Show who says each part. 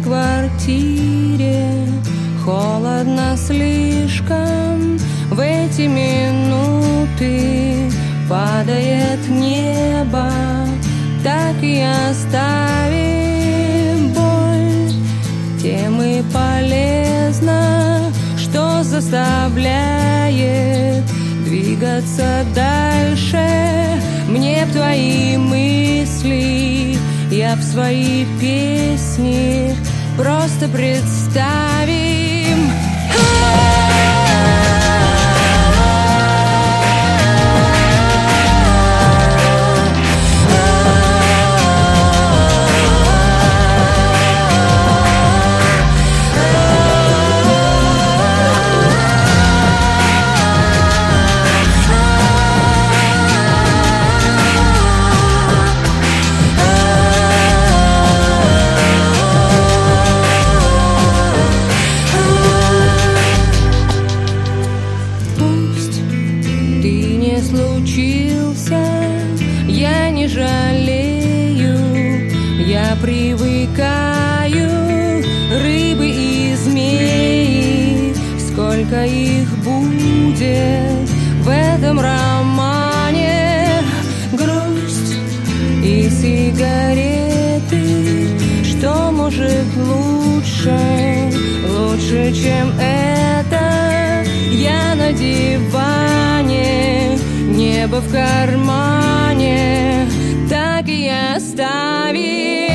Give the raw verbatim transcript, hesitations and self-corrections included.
Speaker 1: квартире холодно слишком. В эти минуты падает небо, так и оставим боль. Тем и полезно, что заставляет двигаться дальше. Мне б твои мысли, я б свои песни просто представим. Случился, я не жалею, я привыкаю. Рыбы и змеи, сколько их будет в этом романе. Грусть и сигареты, что может лучше, лучше, чем это? Я на диване, небо в кармане, так и оставим.